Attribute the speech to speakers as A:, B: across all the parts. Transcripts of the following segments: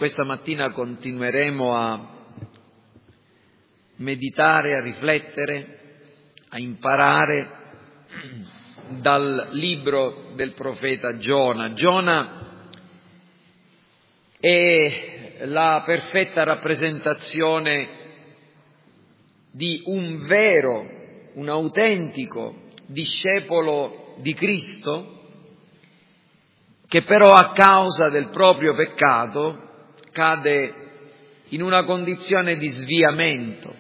A: Questa mattina continueremo a meditare, a riflettere, a imparare dal libro del profeta Giona. Giona è la perfetta rappresentazione di un autentico discepolo di Cristo, che però a causa del proprio peccato cade in una condizione di sviamento,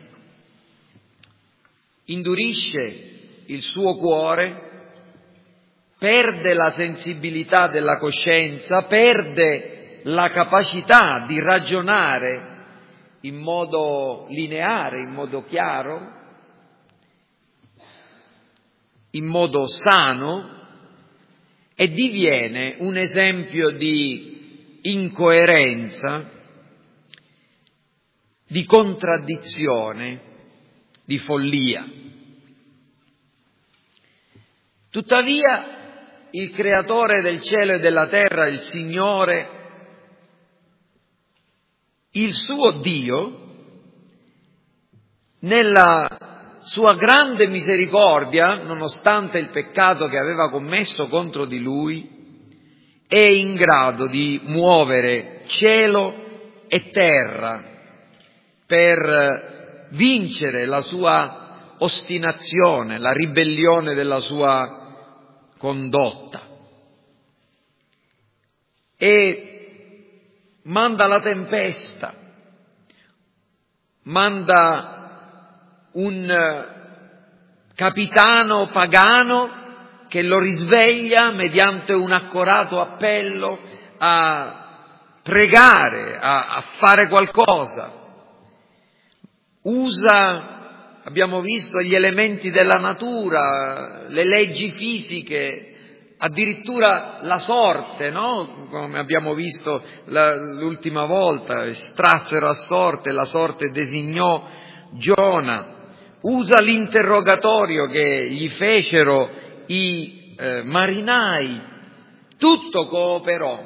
A: indurisce il suo cuore, perde la sensibilità della coscienza, perde la capacità di ragionare in modo lineare, in modo chiaro, in modo sano, e diviene un esempio di incoerenza, di contraddizione, di follia. Tuttavia, il Creatore del cielo e della terra, il Signore, il suo Dio, nella sua grande misericordia, nonostante il peccato che aveva commesso contro di lui, è in grado di muovere cielo e terra per vincere la sua ostinazione, la ribellione della sua condotta. E manda la tempesta, manda un capitano pagano che lo risveglia mediante un accorato appello a pregare, a fare qualcosa. Usa, abbiamo visto, gli elementi della natura, le leggi fisiche, addirittura la sorte, no? Come abbiamo visto l'ultima volta, estrassero a sorte, la sorte designò Giona. Usa l'interrogatorio che gli fecero i marinai, tutto cooperò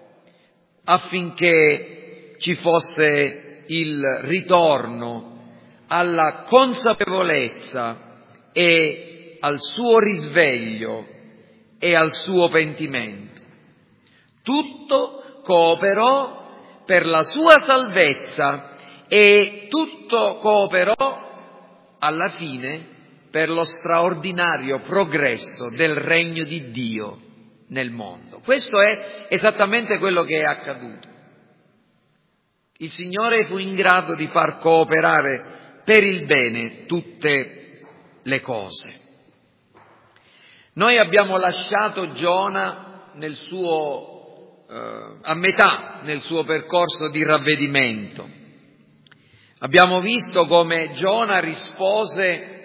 A: affinché ci fosse il ritorno alla consapevolezza e al suo risveglio e al suo pentimento. Tutto cooperò per la sua salvezza e tutto cooperò alla fine per lo straordinario progresso del regno di Dio nel mondo. Questo è esattamente quello che è accaduto. Il Signore fu in grado di far cooperare per il bene tutte le cose. Noi abbiamo lasciato Giona a metà nel suo percorso di ravvedimento. Abbiamo visto come Giona rispose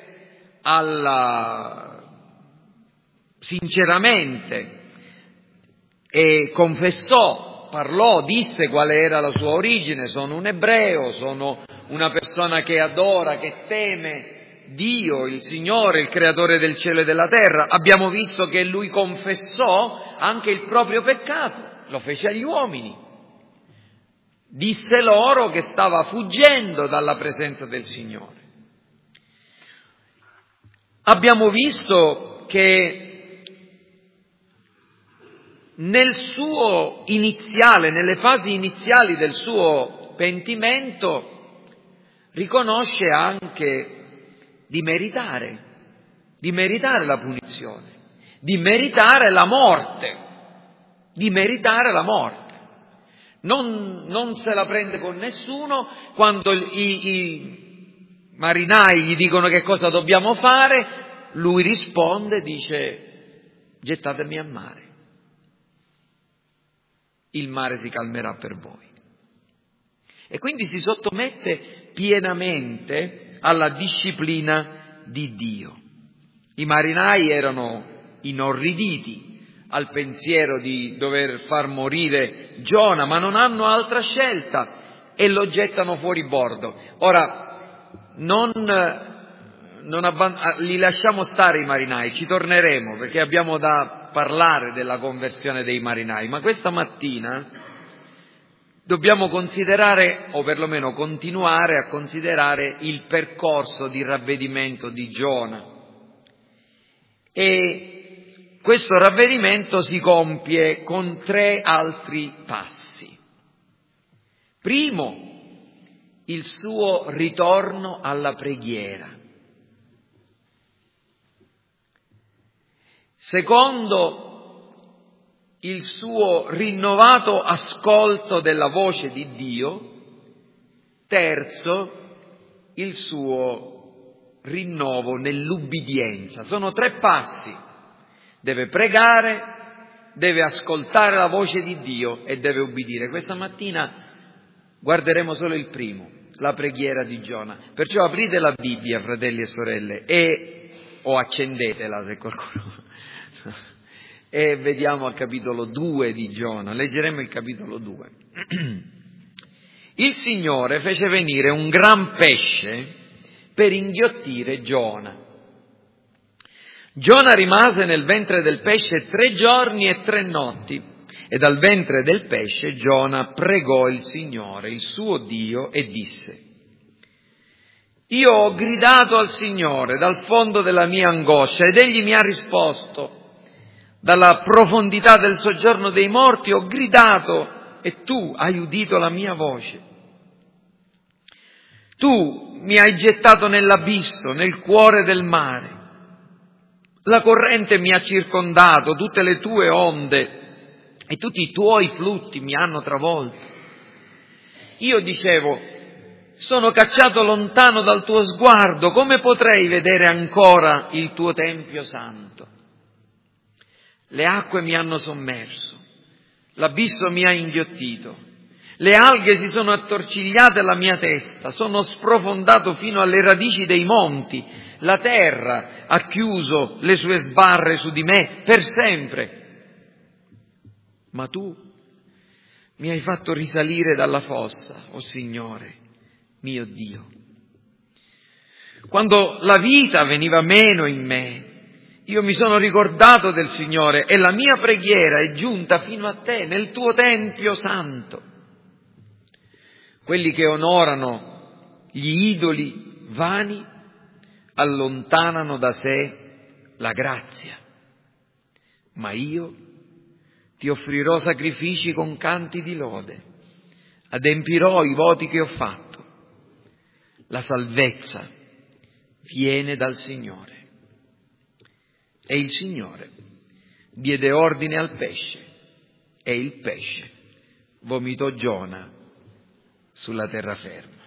A: sinceramente e confessò, parlò, disse qual era la sua origine: sono un ebreo, sono una persona che adora, che teme Dio, il Signore, il Creatore del cielo e della terra. Abbiamo visto che lui confessò anche il proprio peccato, lo fece agli uomini. Disse loro che stava fuggendo dalla presenza del Signore. Abbiamo visto che nelle fasi iniziali del suo pentimento, riconosce anche di meritare la punizione, di meritare la morte. Non se la prende con nessuno. Quando i marinai gli dicono che cosa dobbiamo fare, lui risponde, dice: gettatemi a mare, il mare si calmerà per voi. E quindi si sottomette pienamente alla disciplina di Dio. I marinai erano inorriditi al pensiero di dover far morire Giona, ma non hanno altra scelta e lo gettano fuori bordo. Ora, li lasciamo stare i marinai, ci torneremo perché abbiamo da parlare della conversione dei marinai, ma questa mattina dobbiamo considerare, o perlomeno continuare a considerare, il percorso di ravvedimento di Giona. E questo ravvedimento si compie con 3 altri passi. Primo, il suo ritorno alla preghiera. Secondo, il suo rinnovato ascolto della voce di Dio. Terzo, il suo rinnovo nell'ubbidienza. Sono 3 passi. Deve pregare, deve ascoltare la voce di Dio e deve ubbidire. Questa mattina guarderemo solo il primo, la preghiera di Giona. Perciò aprite la Bibbia, fratelli e sorelle, o accendetela se qualcuno... E vediamo al capitolo 2 di Giona, leggeremo il capitolo 2. Il Signore fece venire un gran pesce per inghiottire Giona. Giona rimase nel ventre del pesce 3 giorni e 3 notti, e dal ventre del pesce Giona pregò il Signore, il suo Dio, e disse: Io ho gridato al Signore dal fondo della mia angoscia, ed Egli mi ha risposto. Dalla profondità del soggiorno dei morti ho gridato e tu hai udito la mia voce. Tu mi hai gettato nell'abisso, nel cuore del mare. La corrente mi ha circondato, tutte le tue onde e tutti i tuoi flutti mi hanno travolto. Io dicevo, sono cacciato lontano dal tuo sguardo, come potrei vedere ancora il tuo tempio santo? Le acque mi hanno sommerso, l'abisso mi ha inghiottito, le alghe si sono attorcigliate alla mia testa, sono sprofondato fino alle radici dei monti, la terra ha chiuso le sue sbarre su di me per sempre. Ma tu mi hai fatto risalire dalla fossa, o Signore, mio Dio. Quando la vita veniva meno in me, io mi sono ricordato del Signore e la mia preghiera è giunta fino a te, nel tuo Tempio santo. Quelli che onorano gli idoli vani allontanano da sé la grazia, ma io ti offrirò sacrifici con canti di lode, adempirò i voti che ho fatto. La salvezza viene dal Signore. E il Signore diede ordine al pesce, e il pesce vomitò Giona sulla terraferma.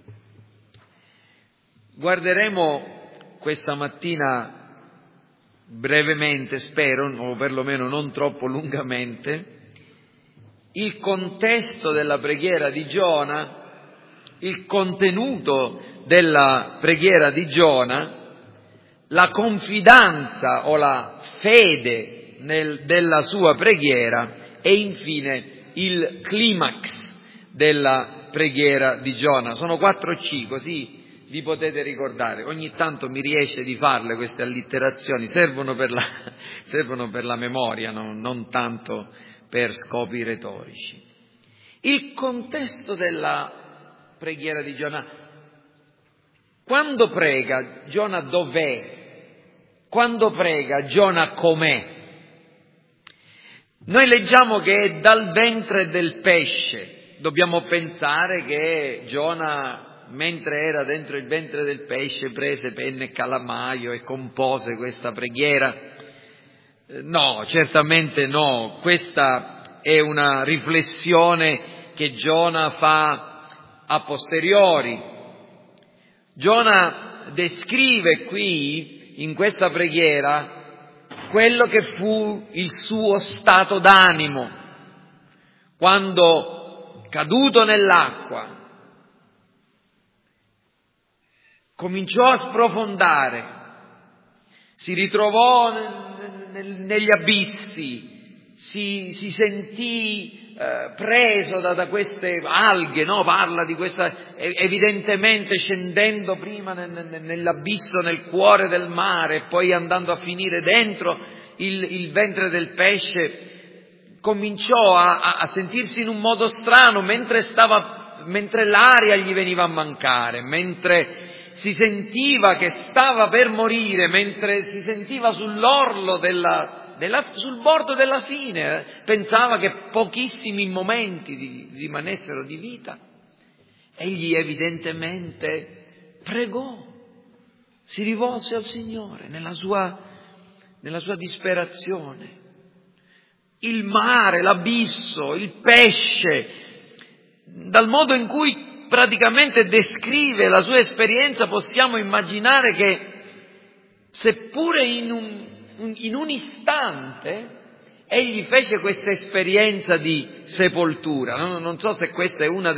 A: Guarderemo questa mattina brevemente, spero, o perlomeno non troppo lungamente, il contesto della preghiera di Giona, il contenuto della preghiera di Giona, la confidenza o la fede della sua preghiera e infine il climax della preghiera di Giona. Sono 4C, così vi potete ricordare. Ogni tanto mi riesce di farle queste allitterazioni, servono per la memoria, non tanto per scopi retorici. Il contesto della preghiera di Giona. Quando prega, Giona dov'è? Quando prega, Giona com'è? Noi leggiamo che è dal ventre del pesce. Dobbiamo pensare che Giona, mentre era dentro il ventre del pesce, prese penna e calamaio e compose questa preghiera. No, certamente no. Questa è una riflessione che Giona fa a posteriori. Giona descrive qui, in questa preghiera, quello che fu il suo stato d'animo quando, caduto nell'acqua, cominciò a sprofondare, si ritrovò negli abissi, si sentì preso da queste alghe, no? Parla di questa, evidentemente scendendo prima nell'abisso, nel cuore del mare, e poi andando a finire dentro il ventre del pesce, cominciò a sentirsi in un modo strano mentre l'aria gli veniva a mancare, mentre si sentiva che stava per morire, mentre si sentiva sull'orlo sul bordo della fine, pensava che pochissimi momenti rimanessero di vita. Egli evidentemente pregò, si rivolse al Signore nella sua disperazione. Il mare, l'abisso, il pesce, dal modo in cui praticamente descrive la sua esperienza possiamo immaginare che seppure in un istante egli fece questa esperienza di sepoltura. Non so se questa è una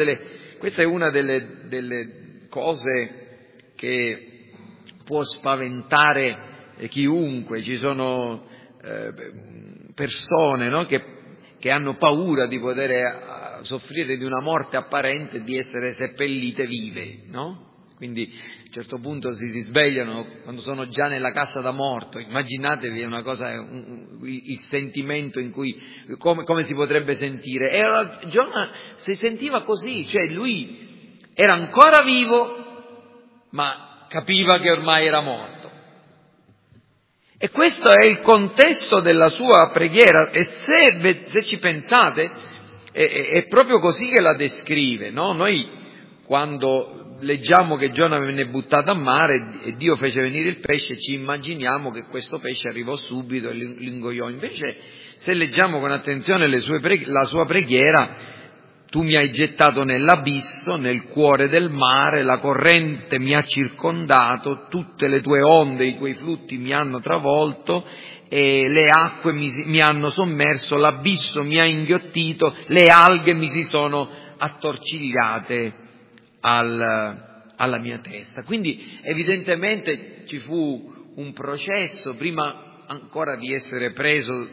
A: delle cose che può spaventare chiunque. Ci sono persone, no, che hanno paura di poter soffrire di una morte apparente e di essere seppellite vive, no? Quindi a un certo punto si svegliano quando sono già nella cassa da morto. Immaginatevi, è una cosa, il sentimento in cui, come si potrebbe sentire. E allora Giona si sentiva così, cioè lui era ancora vivo, ma capiva che ormai era morto. E questo è il contesto della sua preghiera, e se ci pensate è proprio così che la descrive, no? Noi quando leggiamo che Giona venne buttato a mare e Dio fece venire il pesce, ci immaginiamo che questo pesce arrivò subito e lo ingoiò. Invece, se leggiamo con attenzione la sua preghiera, tu mi hai gettato nell'abisso, nel cuore del mare, la corrente mi ha circondato, tutte le tue onde, i tuoi flutti mi hanno travolto, e le acque mi hanno sommerso, l'abisso mi ha inghiottito, le alghe mi si sono attorcigliate alla mia testa. Quindi evidentemente ci fu un processo prima ancora di essere preso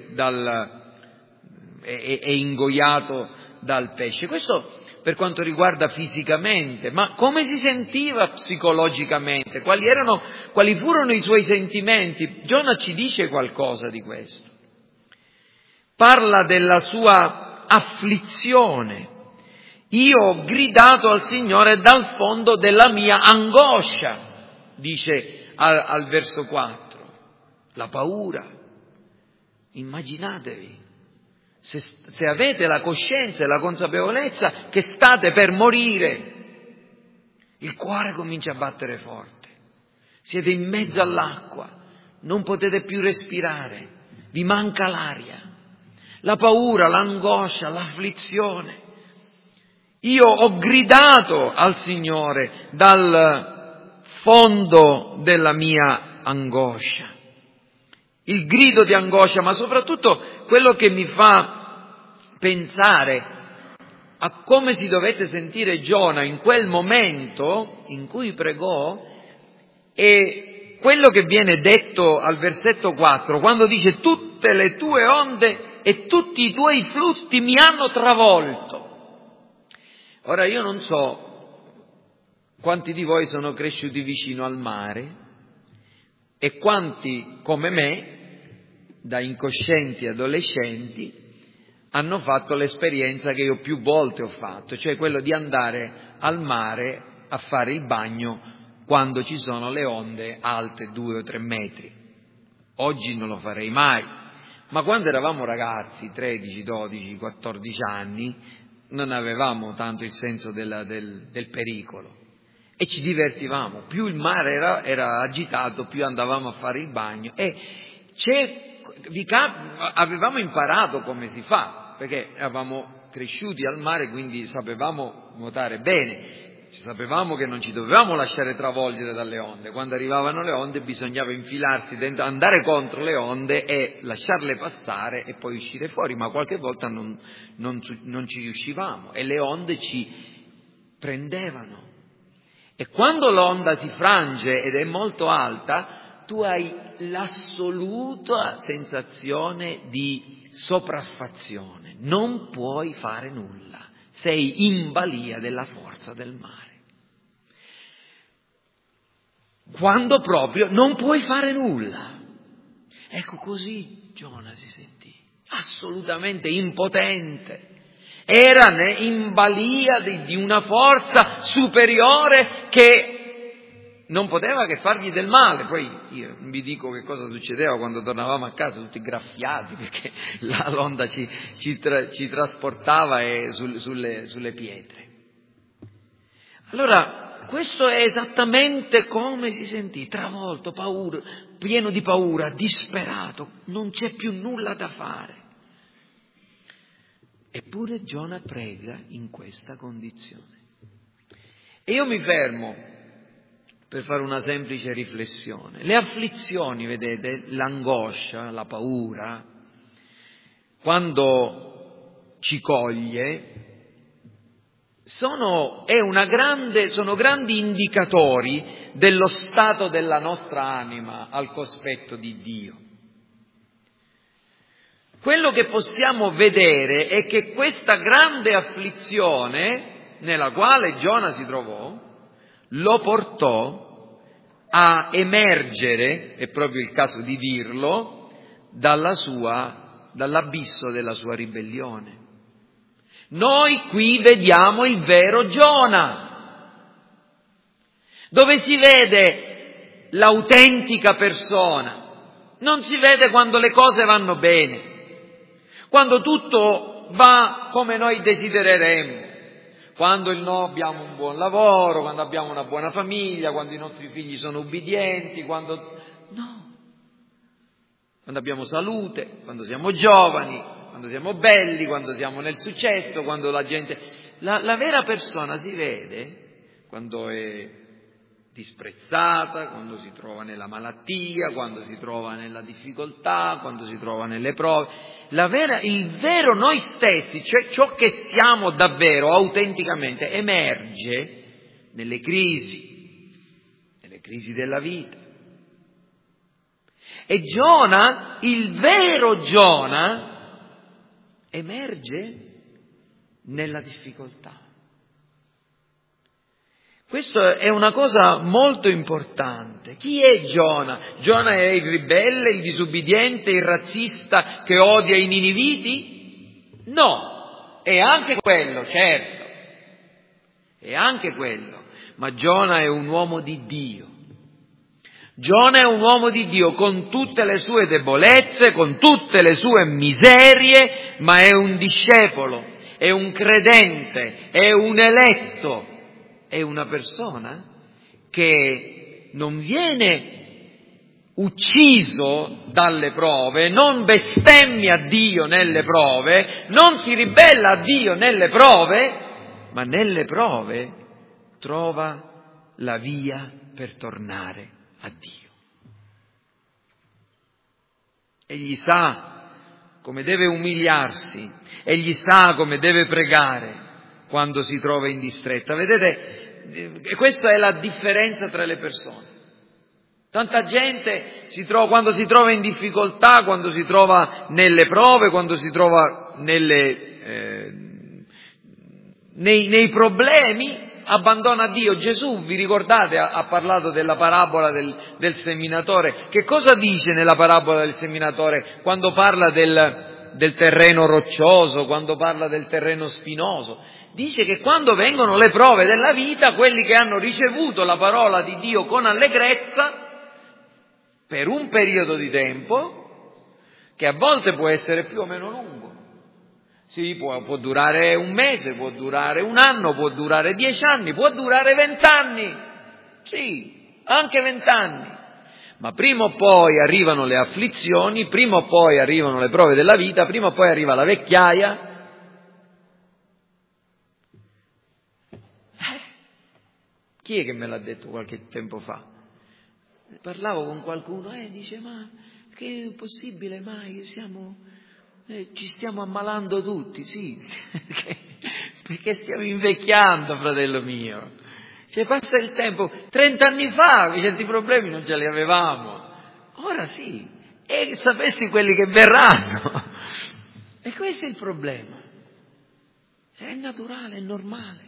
A: e ingoiato dal pesce. Questo per quanto riguarda fisicamente, ma come si sentiva psicologicamente? Quali furono i suoi sentimenti? Giona ci dice qualcosa di questo. Parla della sua afflizione. Io ho gridato al Signore dal fondo della mia angoscia, dice al verso 4. La paura. Immaginatevi. Se avete la coscienza e la consapevolezza che state per morire, il cuore comincia a battere forte, siete in mezzo all'acqua, non potete più respirare, vi manca l'aria, la paura, l'angoscia, l'afflizione. Io ho gridato al Signore dal fondo della mia angoscia. Il grido di angoscia, ma soprattutto quello che mi fa pensare a come si dovette sentire Giona in quel momento in cui pregò, e quello che viene detto al versetto 4, quando dice tutte le tue onde e tutti i tuoi flutti mi hanno travolto. Ora io non so quanti di voi sono cresciuti vicino al mare e quanti come me, da incoscienti adolescenti, hanno fatto l'esperienza che io più volte ho fatto, cioè quello di andare al mare a fare il bagno quando ci sono le onde alte 2 o 3 metri. Oggi non lo farei mai, ma quando eravamo ragazzi, 13, 12, 14 anni, non avevamo tanto il senso del pericolo e ci divertivamo. Più il mare era agitato, più andavamo a fare il bagno e avevamo imparato come si fa, perché eravamo cresciuti al mare, quindi sapevamo nuotare bene, sapevamo che non ci dovevamo lasciare travolgere dalle onde. Quando arrivavano le onde bisognava infilarsi dentro, andare contro le onde e lasciarle passare e poi uscire fuori, ma qualche volta non ci riuscivamo e le onde ci prendevano. E quando l'onda si frange ed è molto alta, tu hai l'assoluta sensazione di sopraffazione, non puoi fare nulla, sei in balia della forza del mare. Quando proprio non puoi fare nulla. Ecco, così Giona si sentì. assolutamente impotente. Era in balia di una forza superiore che non poteva che fargli del male. Poi io vi dico che cosa succedeva quando tornavamo a casa, tutti graffiati, perché l'onda ci trasportava sulle pietre. Allora, questo è esattamente come si sentì, travolto, paura, pieno di paura, disperato, non c'è più nulla da fare. Eppure Giona prega in questa condizione. E io mi fermo per fare una semplice riflessione. Le afflizioni, vedete, l'angoscia, la paura, quando ci coglie, sono grandi indicatori dello stato della nostra anima al cospetto di Dio. Quello che possiamo vedere è che questa grande afflizione nella quale Giona si trovò lo portò a emergere, è proprio il caso di dirlo, dall'abisso della sua ribellione. Noi qui vediamo il vero Giona, dove si vede l'autentica persona. Non si vede quando le cose vanno bene, quando tutto va come noi desidereremmo, quando abbiamo un buon lavoro, quando abbiamo una buona famiglia, quando i nostri figli sono ubbidienti, quando abbiamo salute, quando siamo giovani, quando siamo belli, quando siamo nel successo, quando la gente... La vera persona si vede quando è disprezzata, quando si trova nella malattia, quando si trova nella difficoltà, quando si trova nelle prove. Il vero noi stessi, cioè ciò che siamo davvero, autenticamente, emerge nelle crisi della vita. E Giona, il vero Giona, emerge nella difficoltà. Questa è una cosa molto importante. Chi è Giona? Giona è il ribelle, il disubbidiente, il razzista che odia i niniviti? No, è anche quello, certo, è anche quello, ma Giona è un uomo di Dio. Giona è un uomo di Dio con tutte le sue debolezze, con tutte le sue miserie, ma è un discepolo, è un credente, è un eletto. È una persona che non viene ucciso dalle prove, non bestemmia Dio nelle prove, non si ribella a Dio nelle prove, ma nelle prove trova la via per tornare a Dio. Egli sa come deve umiliarsi, egli sa come deve pregare quando si trova in distretta. Vedete, questa è la differenza tra le persone. Tanta gente quando si trova in difficoltà, quando si trova nelle prove, quando si trova nei problemi, abbandona Dio. Gesù, vi ricordate, ha parlato della parabola del seminatore. Che cosa dice nella parabola del seminatore quando parla del terreno roccioso, quando parla del terreno spinoso? Dice che quando vengono le prove della vita, quelli che hanno ricevuto la parola di Dio con allegrezza, per un periodo di tempo, che a volte può essere più o meno lungo, sì, può durare un mese, può durare un anno, può durare 10 anni, può durare 20 anni, sì, anche 20 anni, ma prima o poi arrivano le afflizioni, prima o poi arrivano le prove della vita, prima o poi arriva la vecchiaia. Chi è che me l'ha detto qualche tempo fa? Parlavo con qualcuno e dice: ma che è possibile mai? Ci stiamo ammalando tutti, sì, perché stiamo invecchiando, fratello mio. Cioè passa il tempo, 30 anni fa certi problemi non ce li avevamo, ora sì, e sapessi quelli che verranno. E questo è il problema. È naturale, è normale.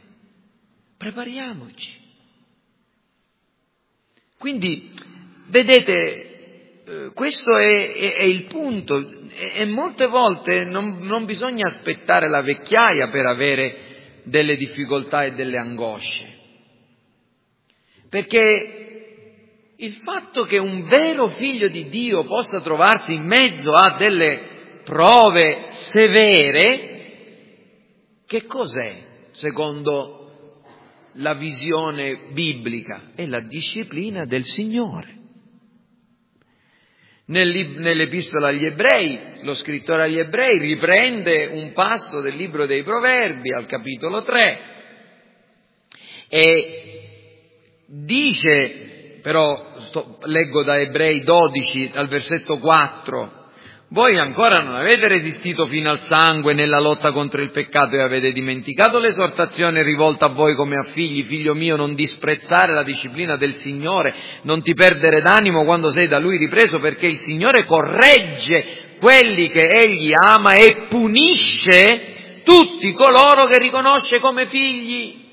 A: Prepariamoci. Quindi, vedete, questo è il punto, e molte volte non bisogna aspettare la vecchiaia per avere delle difficoltà e delle angosce, perché il fatto che un vero figlio di Dio possa trovarsi in mezzo a delle prove severe, che cos'è secondo la visione biblica? È la disciplina del Signore. Nell'Epistola agli Ebrei, lo scrittore agli Ebrei riprende un passo del libro dei Proverbi al capitolo 3 e dice, però leggo da Ebrei 12 al versetto 4: voi ancora non avete resistito fino al sangue nella lotta contro il peccato e avete dimenticato l'esortazione rivolta a voi come a figli. Figlio mio, non disprezzare la disciplina del Signore, non ti perdere d'animo quando sei da Lui ripreso, perché il Signore corregge quelli che Egli ama e punisce tutti coloro che riconosce come figli.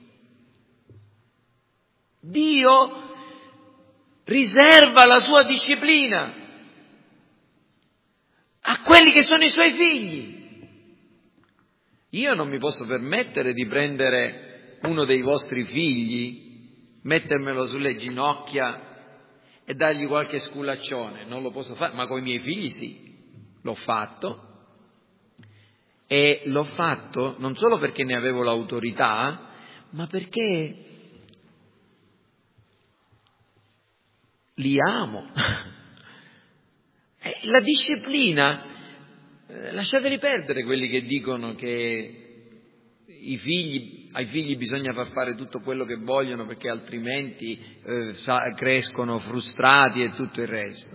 A: Dio riserva la sua disciplina a quelli che sono i Suoi figli. Io non mi posso permettere di prendere uno dei vostri figli, mettermelo sulle ginocchia e dargli qualche sculaccione. Non lo posso fare, ma con i miei figli sì, l'ho fatto. E l'ho fatto non solo perché ne avevo l'autorità, ma perché li amo. La disciplina, lasciateli perdere quelli che dicono che ai figli bisogna far fare tutto quello che vogliono perché altrimenti crescono frustrati e tutto il resto.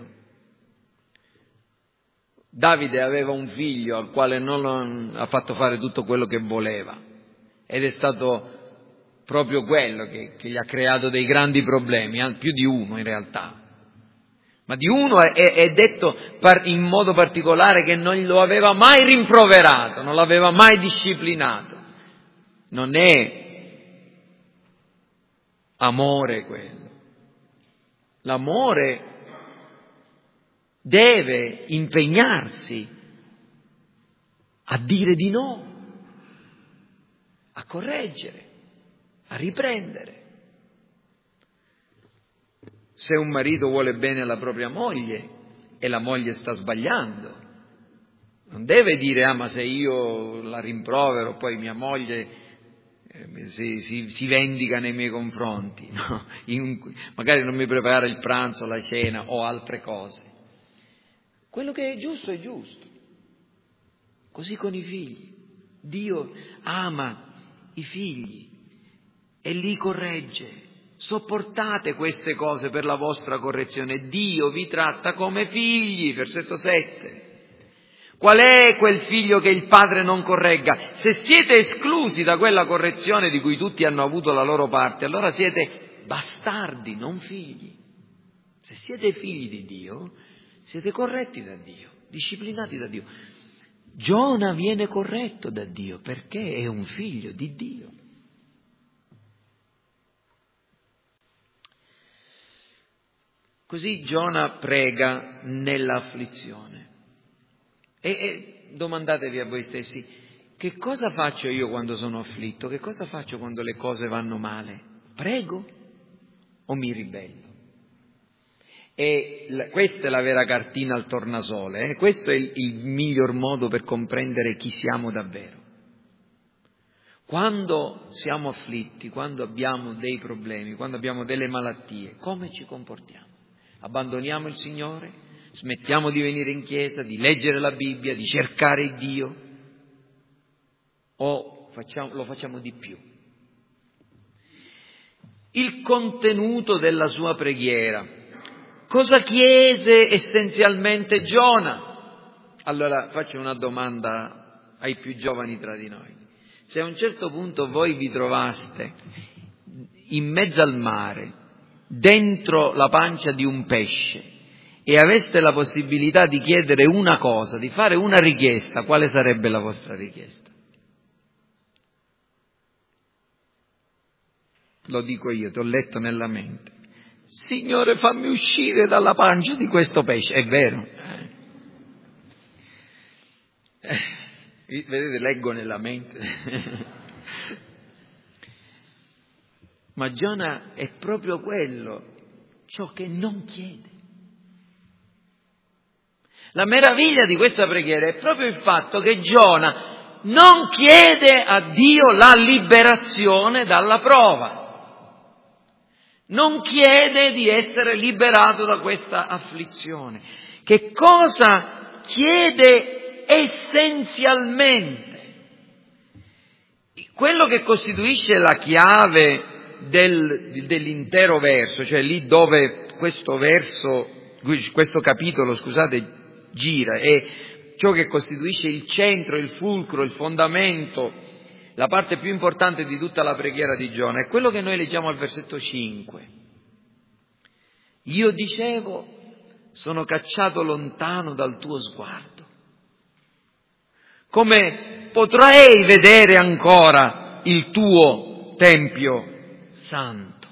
A: Davide aveva un figlio al quale non ha fatto fare tutto quello che voleva ed è stato proprio quello che gli ha creato dei grandi problemi, più di uno in realtà. Ma di uno è detto in modo particolare che non lo aveva mai rimproverato, non l'aveva mai disciplinato. Non è amore quello. L'amore deve impegnarsi a dire di no, a correggere, a riprendere. Se un marito vuole bene alla propria moglie e la moglie sta sbagliando, non deve dire ma se io la rimprovero poi mia moglie si vendica nei miei confronti, no? Magari non mi prepara il pranzo, la cena o altre cose. Quello che è giusto è giusto. Così con i figli. Dio ama i figli e li corregge. Sopportate queste cose per la vostra correzione. Dio vi tratta come figli. Versetto 7. Qual è quel figlio che il padre non corregga? Se siete esclusi da quella correzione di cui tutti hanno avuto la loro parte, allora siete bastardi, non figli. Se siete figli di Dio, siete corretti da Dio, disciplinati da Dio. Giona viene corretto da Dio perché è un figlio di Dio. Così Giona prega nell'afflizione. E domandatevi a voi stessi, che cosa faccio io quando sono afflitto? Che cosa faccio quando le cose vanno male? Prego o mi ribello? E questa è la vera cartina al tornasole, questo è il miglior modo per comprendere chi siamo davvero. Quando siamo afflitti, quando abbiamo dei problemi, quando abbiamo delle malattie, come ci comportiamo? Abbandoniamo il Signore? Smettiamo di venire in chiesa, di leggere la Bibbia, di cercare Dio? O lo facciamo di più? Il contenuto della sua preghiera. Cosa chiese essenzialmente Giona? Allora faccio una domanda ai più giovani tra di noi. Se a un certo punto voi vi trovaste in mezzo al mare, dentro la pancia di un pesce, e aveste la possibilità di chiedere una cosa, di fare una richiesta, quale sarebbe la vostra richiesta? Lo dico io, ti ho letto nella mente. Signore, fammi uscire dalla pancia di questo pesce. È vero. Vedete, leggo nella mente. Ma Giona è proprio quello, ciò che non chiede. La meraviglia di questa preghiera è proprio il fatto che Giona non chiede a Dio la liberazione dalla prova. Non chiede di essere liberato da questa afflizione. Che cosa chiede essenzialmente? Quello che costituisce la chiave dell'intero verso, cioè lì dove questo capitolo, gira, è ciò che costituisce il centro, il fulcro, il fondamento, la parte più importante di tutta la preghiera di Giona, è quello che noi leggiamo al versetto 5. Io dicevo, sono cacciato lontano dal tuo sguardo. Come potrei vedere ancora il tuo tempio santo?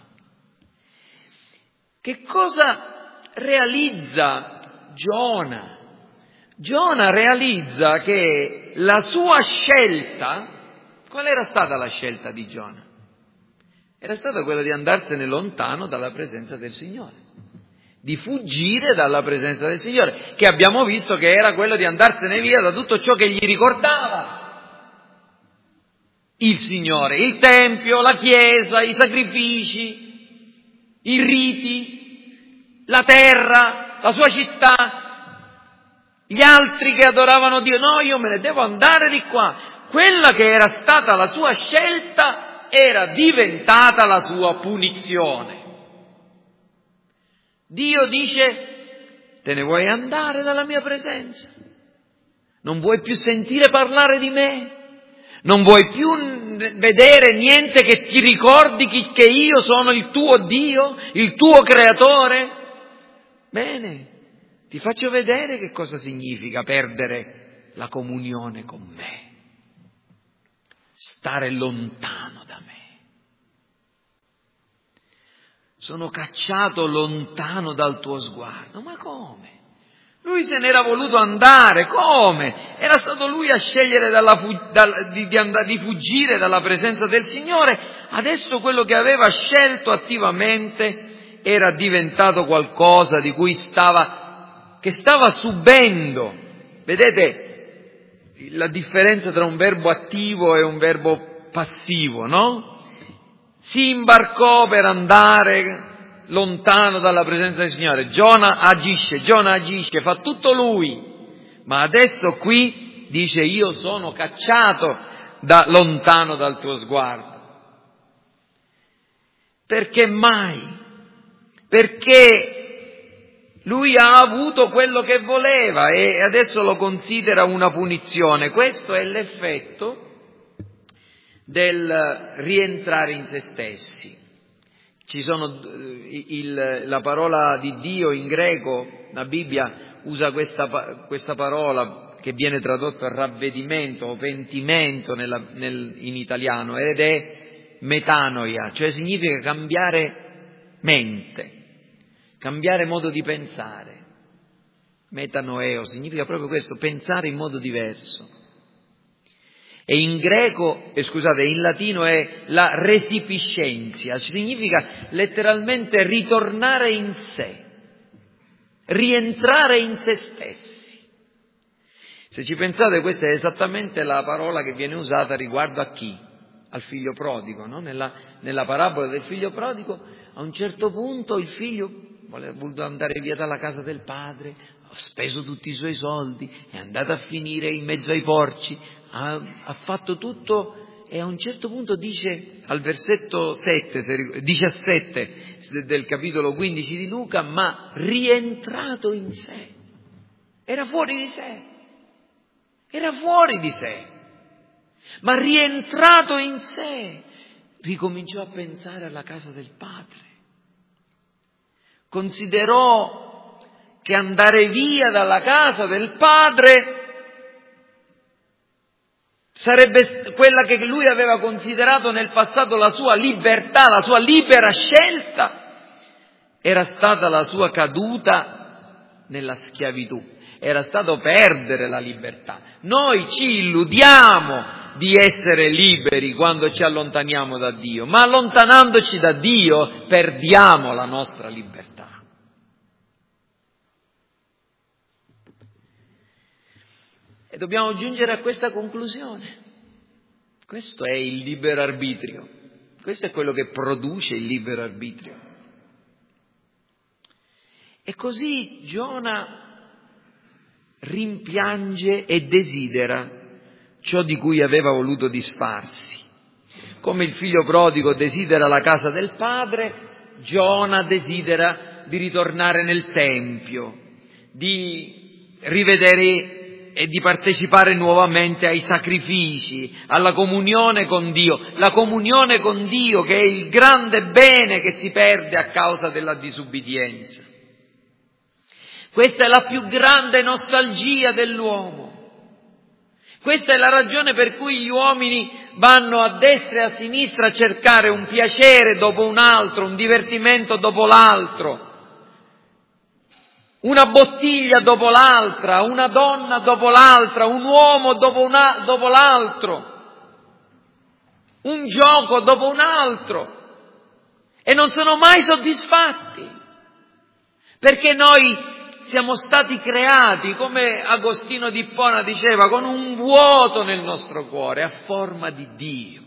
A: Che cosa realizza Giona? Giona realizza che la sua scelta, qual era stata la scelta di Giona? Era stata quella di andarsene lontano dalla presenza del Signore, di fuggire dalla presenza del Signore, che abbiamo visto che era quello di andarsene via da tutto ciò che gli ricordava il Signore, il Tempio, la Chiesa, i sacrifici, i riti, la terra, la sua città, gli altri che adoravano Dio. No, io me ne devo andare di qua. Quella che era stata la sua scelta era diventata la sua punizione. Dio dice, te ne vuoi andare dalla mia presenza? Non vuoi più sentire parlare di me? Non vuoi più vedere niente che ti ricordi che io sono il tuo Dio, il tuo creatore? Bene, ti faccio vedere che cosa significa perdere la comunione con me, stare lontano da me. Sono cacciato lontano dal tuo sguardo. Ma come? Lui se n'era voluto andare, come? Era stato lui a scegliere di fuggire dalla presenza del Signore. Adesso quello che aveva scelto attivamente era diventato qualcosa di cui che stava subendo. Vedete la differenza tra un verbo attivo e un verbo passivo, no? Si imbarcò per andare lontano dalla presenza del Signore. Giona agisce, fa tutto lui. Ma adesso qui dice, io sono cacciato lontano dal tuo sguardo. Perché mai? Perché lui ha avuto quello che voleva e adesso lo considera una punizione. Questo è l'effetto del rientrare in se stessi. Ci sono la parola di Dio in greco, la Bibbia usa questa parola che viene tradotta ravvedimento o pentimento in italiano, ed è metanoia, cioè significa cambiare mente, cambiare modo di pensare. Metanoeo significa proprio questo, pensare in modo diverso. E in in latino è la resipiscentia, significa letteralmente ritornare in sé, rientrare in se stessi. Se ci pensate, questa è esattamente la parola che viene usata riguardo a chi? Al figlio prodigo, no? Nella parabola del figlio prodigo, a un certo punto il figlio voluto andare via dalla casa del padre, ha speso tutti i suoi soldi, è andato a finire in mezzo ai porci, ha fatto tutto e a un certo punto dice al versetto 17 del capitolo 15 di Luca, ma rientrato in sé. Era fuori di sé, ma rientrato in sé, ricominciò a pensare alla casa del padre. Considerò che andare via dalla casa del padre sarebbe quella che lui aveva considerato nel passato la sua libertà, la sua libera scelta, era stata la sua caduta nella schiavitù, era stato perdere la libertà. Noi ci illudiamo di essere liberi quando ci allontaniamo da Dio, ma allontanandoci da Dio perdiamo la nostra libertà. E dobbiamo giungere a questa conclusione. Questo è il libero arbitrio, questo è quello che produce il libero arbitrio. E così Giona rimpiange e desidera ciò di cui aveva voluto disfarsi. Come il figlio prodigo desidera la casa del padre, Giona desidera di ritornare nel Tempio, di rivedere e di partecipare nuovamente ai sacrifici, alla comunione con Dio, la comunione con Dio che è il grande bene che si perde a causa della disubbidienza. Questa è la più grande nostalgia dell'uomo. Questa è la ragione per cui gli uomini vanno a destra e a sinistra a cercare un piacere dopo un altro, un divertimento dopo l'altro, una bottiglia dopo l'altra, una donna dopo l'altra, un uomo dopo l'altro, un gioco dopo un altro, e non sono mai soddisfatti, perché noi siamo stati creati, come Agostino di Ippona diceva, con un vuoto nel nostro cuore a forma di Dio.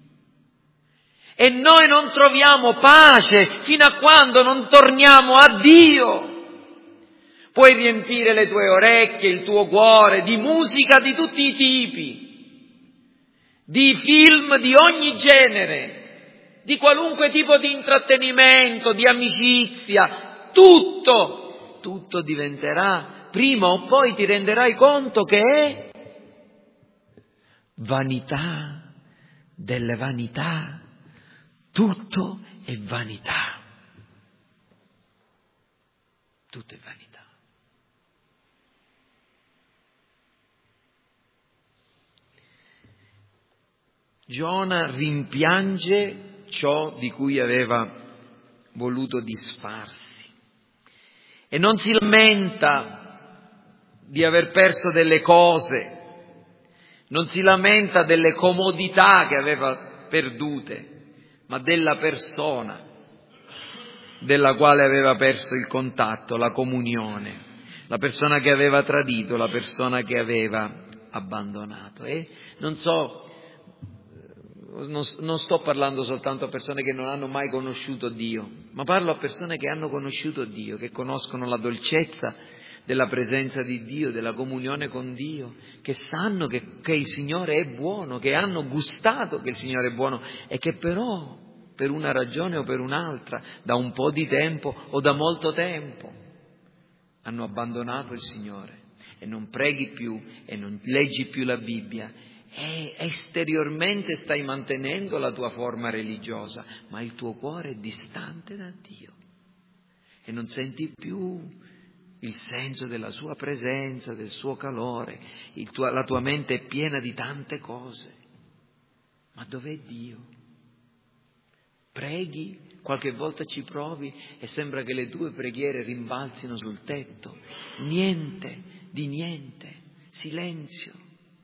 A: E noi non troviamo pace fino a quando non torniamo a Dio. Puoi riempire le tue orecchie, il tuo cuore di musica di tutti i tipi, di film di ogni genere, di qualunque tipo di intrattenimento, di amicizia, tutto diventerà, prima o poi ti renderai conto che è vanità delle vanità, tutto è vanità, tutto è vanità. Giona rimpiange ciò di cui aveva voluto disfarsi. E non si lamenta di aver perso delle cose, non si lamenta delle comodità che aveva perdute, ma della persona della quale aveva perso il contatto, la comunione, la persona che aveva tradito, la persona che aveva abbandonato. E non sto parlando soltanto a persone che non hanno mai conosciuto Dio, ma parlo a persone che hanno conosciuto Dio, che conoscono la dolcezza della presenza di Dio, della comunione con Dio, che sanno che il Signore è buono, che hanno gustato che il Signore è buono e che però, per una ragione o per un'altra, da un po' di tempo o da molto tempo, hanno abbandonato il Signore e non preghi più e non leggi più la Bibbia. E esteriormente stai mantenendo la tua forma religiosa, ma il tuo cuore è distante da Dio e non senti più il senso della sua presenza, del suo calore, la tua mente è piena di tante cose. Ma dov'è Dio? Preghi, qualche volta ci provi e sembra che le tue preghiere rimbalzino sul tetto. Niente, di niente, silenzio.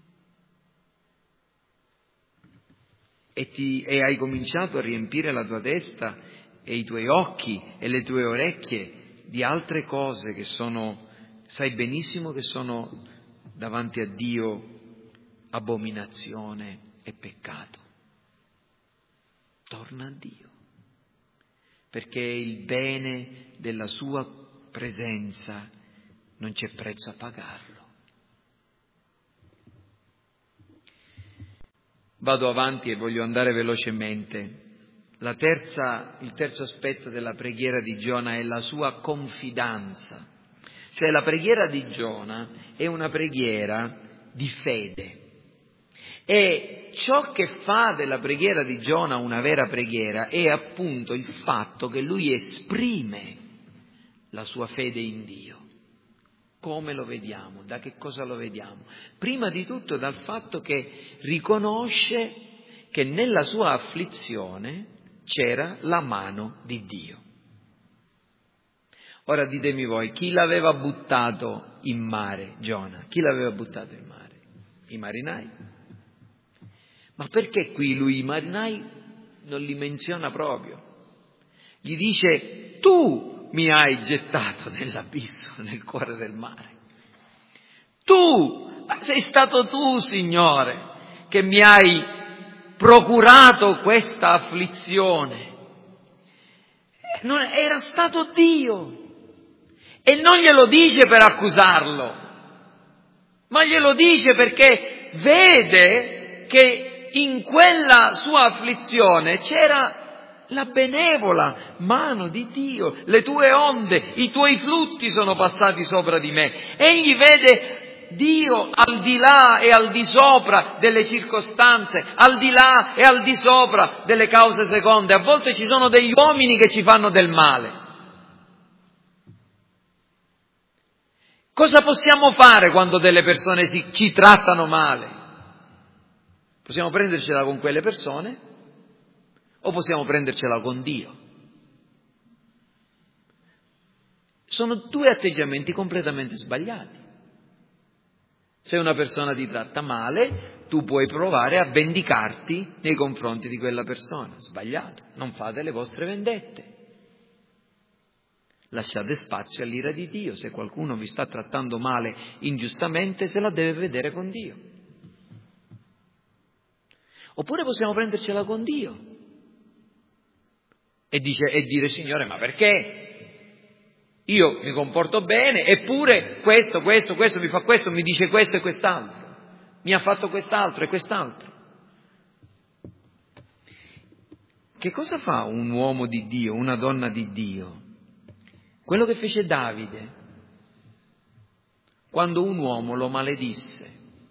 A: E hai cominciato a riempire la tua testa e i tuoi occhi e le tue orecchie di altre cose che sai benissimo che sono davanti a Dio abominazione e peccato. Torna a Dio, perché il bene della sua presenza non c'è prezzo a pagarlo. Vado avanti e voglio andare velocemente. Il terzo aspetto della preghiera di Giona è la sua confidenza. Cioè la preghiera di Giona è una preghiera di fede. E ciò che fa della preghiera di Giona una vera preghiera è appunto il fatto che lui esprime la sua fede in Dio. Come lo vediamo? Da che cosa lo vediamo? Prima di tutto dal fatto che riconosce che nella sua afflizione c'era la mano di Dio. Ora ditemi voi, chi l'aveva buttato in mare, Giona? Chi l'aveva buttato in mare? I marinai. Ma perché qui lui i marinai non li menziona proprio? Gli dice: tu mi hai gettato nell'abisso, nel cuore del mare. Sei stato tu, Signore, che mi hai procurato questa afflizione. Era stato Dio. E non glielo dice per accusarlo, ma glielo dice perché vede che in quella sua afflizione c'era la benevola mano di Dio. Le tue onde, i tuoi flutti sono passati sopra di me. Egli vede Dio al di là e al di sopra delle circostanze, al di là e al di sopra delle cause seconde. A volte ci sono degli uomini che ci fanno del male. Cosa possiamo fare quando delle persone ci trattano male? Possiamo prendercela con quelle persone o possiamo prendercela con Dio? Sono due atteggiamenti completamente sbagliati. Se una persona ti tratta male, tu puoi provare a vendicarti nei confronti di quella persona. Sbagliato. Non fate le vostre vendette. Lasciate spazio all'ira di Dio. Se qualcuno vi sta trattando male ingiustamente, se la deve vedere con Dio. Oppure possiamo prendercela con Dio e dire: Signore, ma perché? Io mi comporto bene, eppure questo mi fa questo, mi dice questo e quest'altro, mi ha fatto quest'altro e quest'altro. Che cosa fa un uomo di Dio, una donna di Dio? Quello che fece Davide, quando un uomo lo maledisse.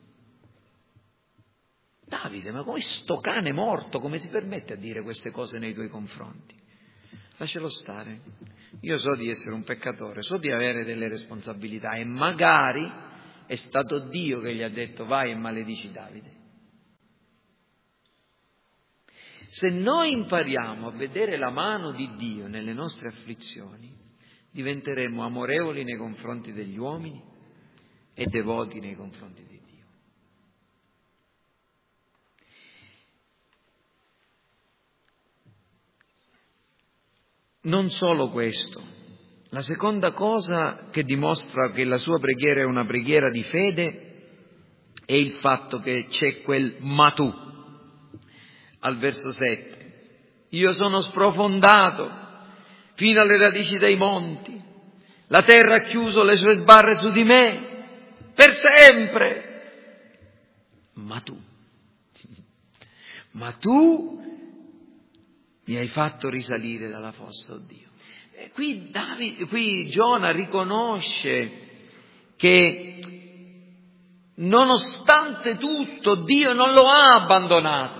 A: Davide, ma come sto cane morto, come si permette a dire queste cose nei tuoi confronti? Lascialo stare. Io so di essere un peccatore, so di avere delle responsabilità e magari è stato Dio che gli ha detto: vai e maledici Davide. Se noi impariamo a vedere la mano di Dio nelle nostre afflizioni, diventeremo amorevoli nei confronti degli uomini e devoti nei confronti di Dio. Non solo questo, la seconda cosa che dimostra che la sua preghiera è una preghiera di fede è il fatto che c'è quel ma tu, al verso 7. Io sono sprofondato fino alle radici dei monti, la terra ha chiuso le sue sbarre su di me, per sempre. Ma tu mi hai fatto risalire dalla fossa, oh Dio. E qui Giona riconosce che nonostante tutto Dio non lo ha abbandonato.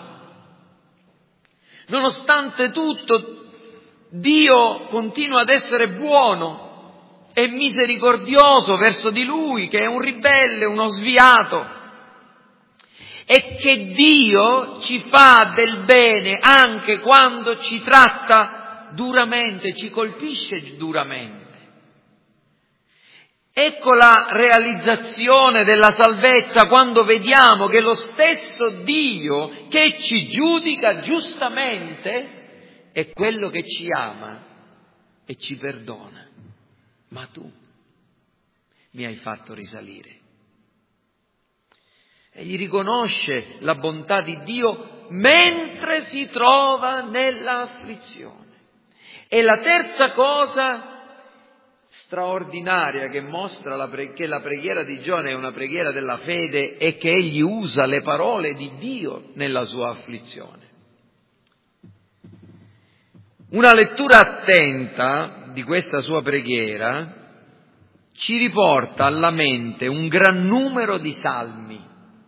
A: Nonostante tutto Dio continua ad essere buono e misericordioso verso di lui, che è un ribelle, uno sviato. E che Dio ci fa del bene anche quando ci tratta duramente, ci colpisce duramente. Ecco la realizzazione della salvezza quando vediamo che lo stesso Dio che ci giudica giustamente è quello che ci ama e ci perdona. Ma tu mi hai fatto risalire. Egli riconosce la bontà di Dio mentre si trova nell'afflizione. E la terza cosa straordinaria che mostra che la preghiera di Giona è una preghiera della fede è che egli usa le parole di Dio nella sua afflizione. Una lettura attenta di questa sua preghiera ci riporta alla mente un gran numero di salmi.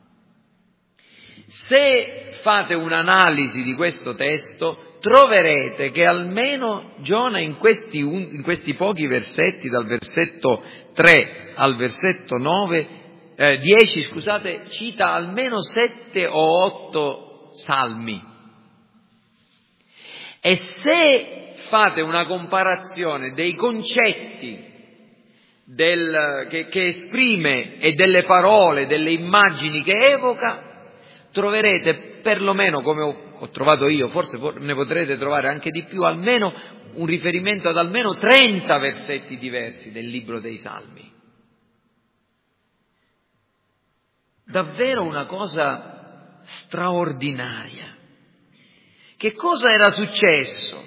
A: Se fate un'analisi di questo testo, troverete che almeno Giona in questi pochi versetti, dal versetto 3 al versetto 10, cita almeno 7 o 8 salmi. E se fate una comparazione dei concetti che esprime e delle parole, delle immagini che evoca, troverete perlomeno, come ho trovato io, forse ne potrete trovare anche di più, almeno un riferimento ad almeno 30 versetti diversi del libro dei Salmi. Davvero una cosa straordinaria. Che cosa era successo?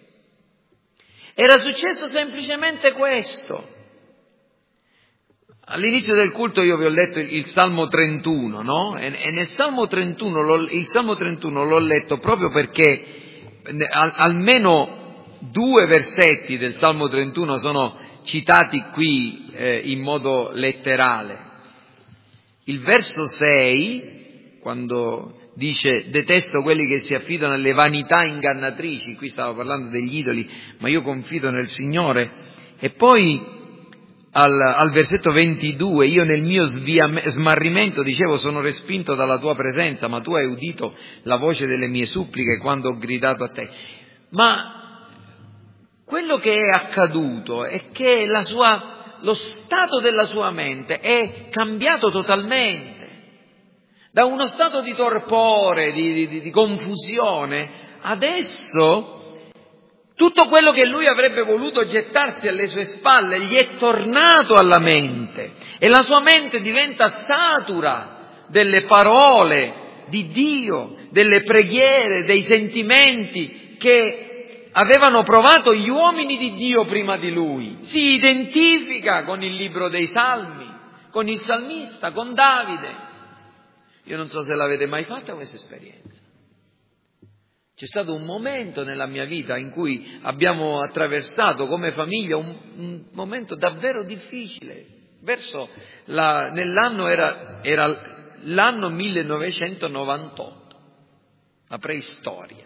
A: Era successo semplicemente questo. All'inizio del culto io vi ho letto il Salmo 31, no? E nel Salmo 31, il Salmo 31 l'ho letto proprio perché almeno 2 versetti del Salmo 31 sono citati qui in modo letterale. Il verso 6, quando dice detesto quelli che si affidano alle vanità ingannatrici, qui stavo parlando degli idoli, ma io confido nel Signore, e poi al versetto 22, io nel mio smarrimento dicevo sono respinto dalla tua presenza, ma tu hai udito la voce delle mie suppliche quando ho gridato a te. Ma quello che è accaduto è che lo stato della sua mente è cambiato totalmente. Da uno stato di torpore, di confusione, adesso tutto quello che lui avrebbe voluto gettarsi alle sue spalle gli è tornato alla mente e la sua mente diventa satura delle parole di Dio, delle preghiere, dei sentimenti che avevano provato gli uomini di Dio prima di lui. Si identifica con il libro dei Salmi, con il salmista, con Davide. Io non so se l'avete mai fatta questa esperienza. C'è stato un momento nella mia vita in cui abbiamo attraversato come famiglia un momento davvero difficile. Nell'anno era l'anno 1998, la preistoria.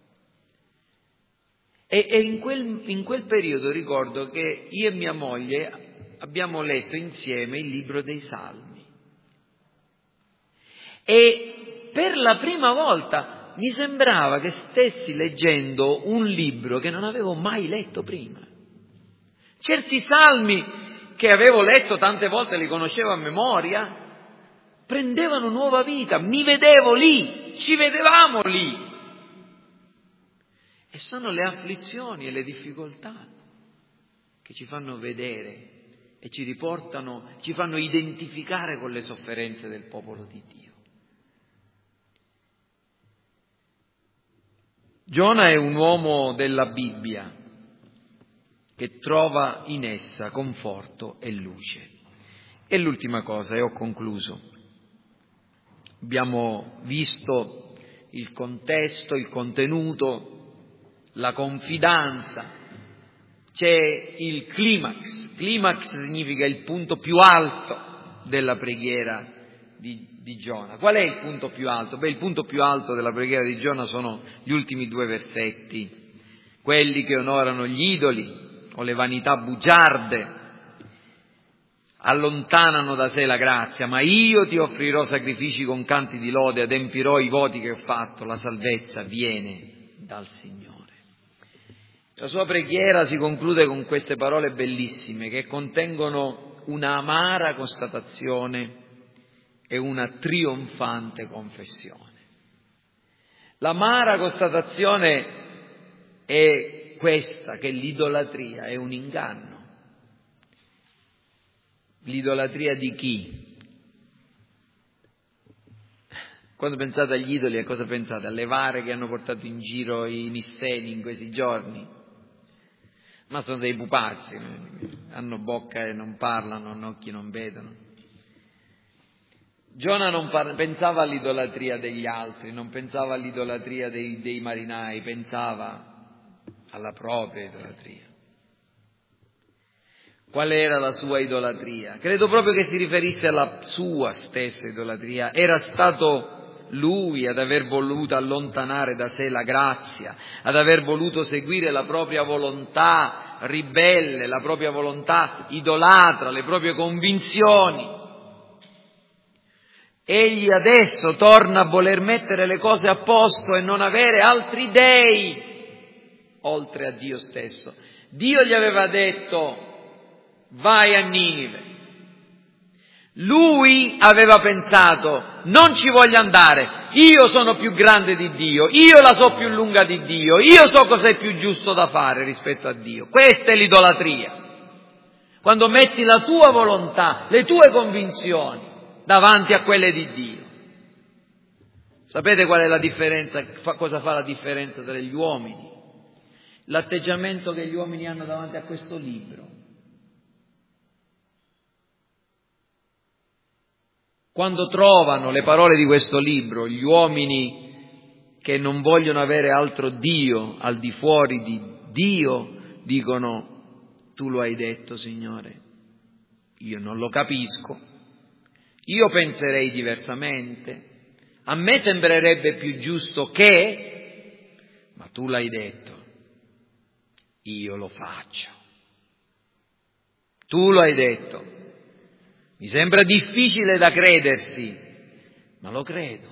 A: E in quel periodo ricordo che io e mia moglie abbiamo letto insieme il libro dei Salmi. E per la prima volta mi sembrava che stessi leggendo un libro che non avevo mai letto prima. Certi salmi che avevo letto tante volte, li conoscevo a memoria, prendevano nuova vita, mi vedevo lì, ci vedevamo lì. E sono le afflizioni e le difficoltà che ci fanno vedere e ci fanno identificare con le sofferenze del popolo di Dio. Giona è un uomo della Bibbia che trova in essa conforto e luce. E l'ultima cosa, e ho concluso. Abbiamo visto il contesto, il contenuto, la confidenza. C'è il climax. Climax significa il punto più alto della preghiera di Giona. Qual è il punto più alto? Il punto più alto della preghiera di Giona sono gli ultimi 2 versetti, quelli che onorano gli idoli o le vanità bugiarde, allontanano da sé la grazia, ma io ti offrirò sacrifici con canti di lode, adempirò i voti che ho fatto, la salvezza viene dal Signore. La sua preghiera si conclude con queste parole bellissime che contengono una amara constatazione e una trionfante confessione. L'amara constatazione è questa, che l'idolatria è un inganno. L'idolatria di chi? Quando pensate agli idoli, a cosa pensate? Alle vare che hanno portato in giro i nisseni in questi giorni? Ma sono dei pupazzi, hanno bocca e non parlano, hanno occhi e non vedono. Giona non pensava all'idolatria degli altri, non pensava all'idolatria dei marinai, pensava alla propria idolatria. Qual era la sua idolatria? Credo proprio che si riferisse alla sua stessa idolatria. Era stato lui ad aver voluto allontanare da sé la grazia, ad aver voluto seguire la propria volontà ribelle, la propria volontà idolatra, le proprie convinzioni. Egli adesso torna a voler mettere le cose a posto e non avere altri dei. oltre a Dio stesso. Dio gli aveva detto: vai a Ninive. Lui aveva pensato: non ci voglio andare, io sono più grande di Dio, io la so più lunga di Dio, io so cos'è più giusto da fare rispetto a Dio. Questa è l'idolatria. Quando metti la tua volontà, le tue convinzioni davanti a quelle di Dio. Sapete qual è la differenza? Cosa fa la differenza tra gli uomini? L'atteggiamento che gli uomini hanno davanti a questo libro. Quando trovano le parole di questo libro, gli uomini che non vogliono avere altro Dio al di fuori di Dio, dicono: tu lo hai detto, Signore, io non lo capisco, io penserei diversamente, a me sembrerebbe più giusto che, ma tu l'hai detto, io lo faccio. Tu lo hai detto, mi sembra difficile da credersi, ma lo credo.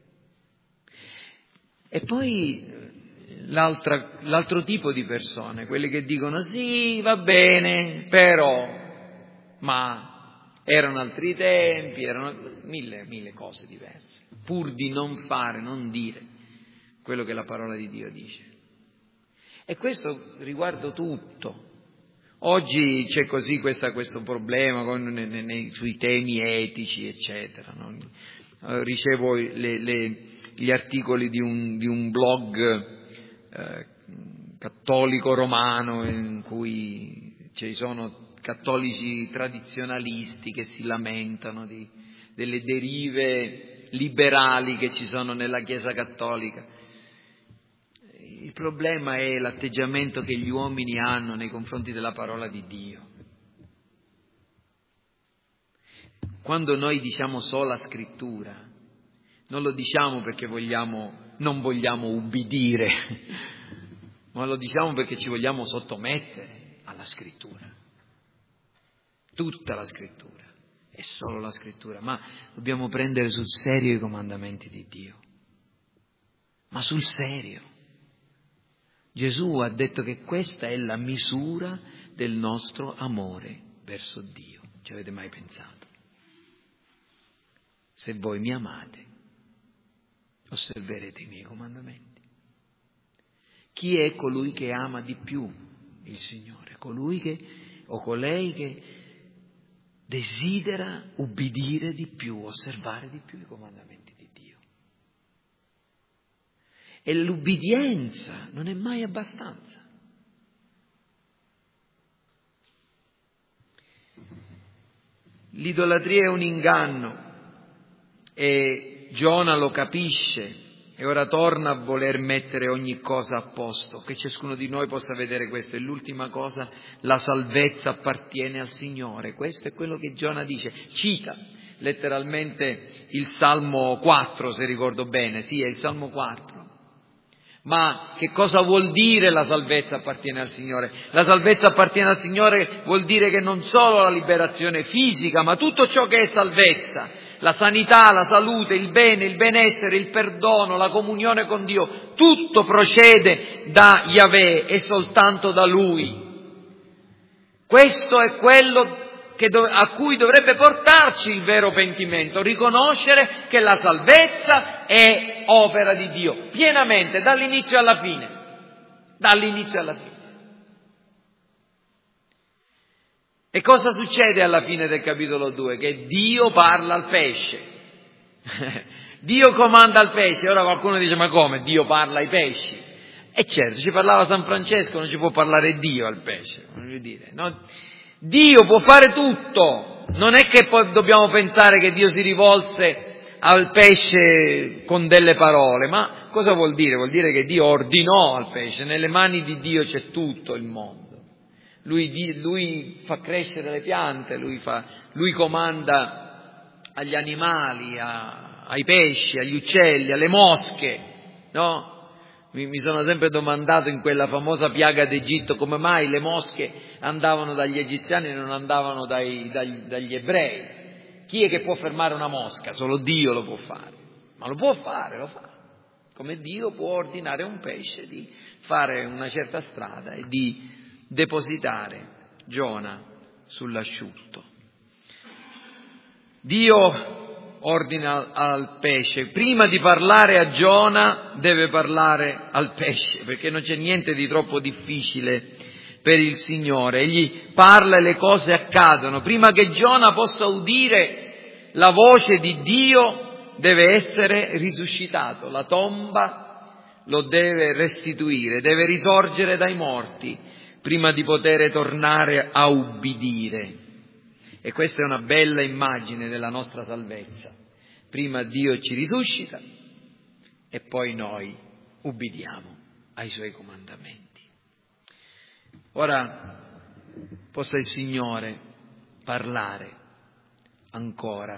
A: E poi l'altro tipo di persone, quelli che dicono sì, va bene, però, ma erano altri tempi, erano mille cose diverse, pur di non fare, non dire quello che la parola di Dio dice. E questo riguarda tutto. Oggi c'è così questo problema sui temi etici, eccetera, no? Ricevo gli articoli di un blog cattolico romano in cui ci sono cattolici tradizionalisti che si lamentano delle derive liberali che ci sono nella Chiesa cattolica. Il problema è l'atteggiamento che gli uomini hanno nei confronti della parola di Dio. Quando noi diciamo sola scrittura, non lo diciamo perché non vogliamo ubbidire, ma lo diciamo perché ci vogliamo sottomettere alla scrittura. Tutta la scrittura, è solo la scrittura, ma dobbiamo prendere sul serio i comandamenti di Dio. Ma sul serio. Gesù ha detto che questa è la misura del nostro amore verso Dio. Ci avete mai pensato? Se voi mi amate, osserverete i miei comandamenti. Chi è colui che ama di più il Signore? Colei che desidera ubbidire di più, osservare di più i comandamenti di Dio. E l'ubbidienza non è mai abbastanza. L'idolatria è un inganno e Giona lo capisce e ora torna a voler mettere ogni cosa a posto, che ciascuno di noi possa vedere questo. E l'ultima cosa, la salvezza appartiene al Signore. Questo è quello che Giona dice, cita letteralmente il Salmo 4, se ricordo bene, sì, è il Salmo 4. Ma che cosa vuol dire la salvezza appartiene al Signore? La salvezza appartiene al Signore vuol dire che non solo la liberazione fisica, ma tutto ciò che è salvezza, la sanità, la salute, il bene, il benessere, il perdono, la comunione con Dio, tutto procede da Yahweh e soltanto da Lui. Questo è quello a cui dovrebbe portarci il vero pentimento, riconoscere che la salvezza è opera di Dio, pienamente, dall'inizio alla fine. Dall'inizio alla fine. E cosa succede alla fine del capitolo 2? Che Dio parla al pesce. Dio comanda al pesce. Ora qualcuno dice, ma come? Dio parla ai pesci? E certo, ci parlava San Francesco, non ci può parlare Dio al pesce, voglio dire, no? Dio può fare tutto, non è che poi dobbiamo pensare che Dio si rivolse al pesce con delle parole, ma cosa vuol dire? Vuol dire che Dio ordinò al pesce, nelle mani di Dio c'è tutto il mondo, lui fa crescere le piante, lui comanda agli animali, ai pesci, agli uccelli, alle mosche, no? Mi sono sempre domandato in quella famosa piaga d'Egitto come mai le mosche andavano dagli egiziani e non andavano dagli ebrei. Chi è che può fermare una mosca? Solo Dio lo può fare. Ma lo può fare, lo fa. come Dio può ordinare a un pesce di fare una certa strada e di depositare Giona sull'asciutto. Dio ordina al pesce, prima di parlare a Giona deve parlare al pesce, perché non c'è niente di troppo difficile per il Signore. Egli parla e le cose accadono. Prima che Giona possa udire la voce di Dio deve essere risuscitato, la tomba lo deve restituire, deve risorgere dai morti prima di poter tornare a ubbidire. E questa è una bella immagine della nostra salvezza. Prima Dio ci risuscita e poi noi ubbidiamo ai Suoi comandamenti. Ora possa il Signore parlare ancora.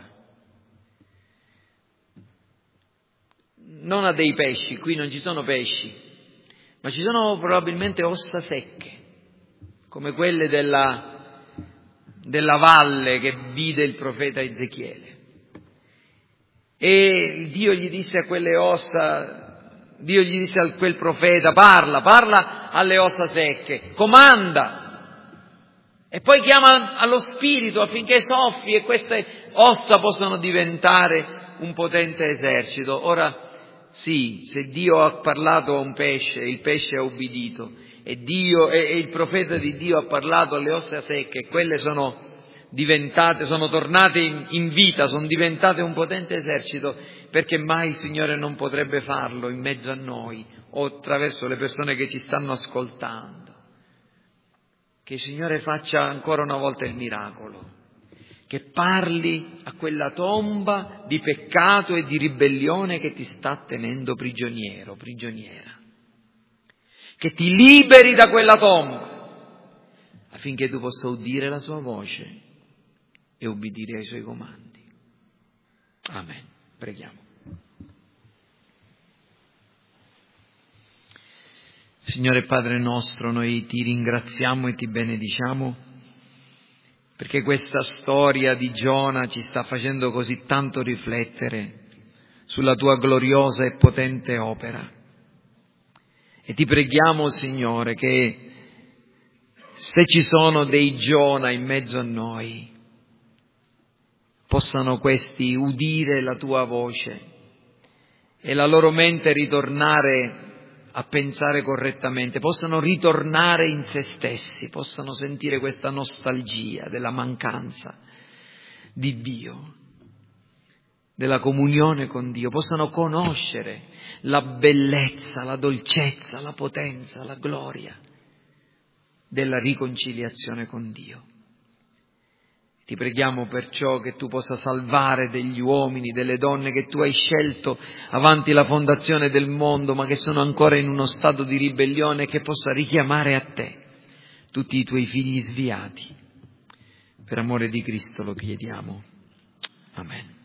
A: Non a dei pesci, qui non ci sono pesci, ma ci sono probabilmente ossa secche, come quelle della valle che vide il profeta Ezechiele. E Dio gli disse a quelle ossa, Dio gli disse a quel profeta, parla alle ossa secche, comanda, e poi chiama allo spirito affinché soffi e queste ossa possano diventare un potente esercito. Ora sì, se Dio ha parlato a un pesce, il pesce ha ubbidito, e il profeta di Dio ha parlato alle ossa secche, e quelle sono tornate in vita, sono diventate un potente esercito, perché mai il Signore non potrebbe farlo in mezzo a noi o attraverso le persone che ci stanno ascoltando. Che il Signore faccia ancora una volta il miracolo, che parli a quella tomba di peccato e di ribellione che ti sta tenendo prigioniero, prigioniera, che ti liberi da quella tomba affinché tu possa udire la sua voce e ubbidire ai Suoi comandi. Amen. Preghiamo. Signore Padre nostro, noi ti ringraziamo e ti benediciamo perché questa storia di Giona ci sta facendo così tanto riflettere sulla tua gloriosa e potente opera. E ti preghiamo, Signore, che se ci sono dei Giona in mezzo a noi, possano questi udire la tua voce e la loro mente ritornare a pensare correttamente, possano ritornare in se stessi, possano sentire questa nostalgia della mancanza di Dio, della comunione con Dio, possano conoscere la bellezza, la dolcezza, la potenza, la gloria della riconciliazione con Dio. Ti preghiamo perciò che tu possa salvare degli uomini, delle donne che tu hai scelto avanti la fondazione del mondo, ma che sono ancora in uno stato di ribellione, e che possa richiamare a te tutti i tuoi figli sviati. Per amore di Cristo lo chiediamo. Amen.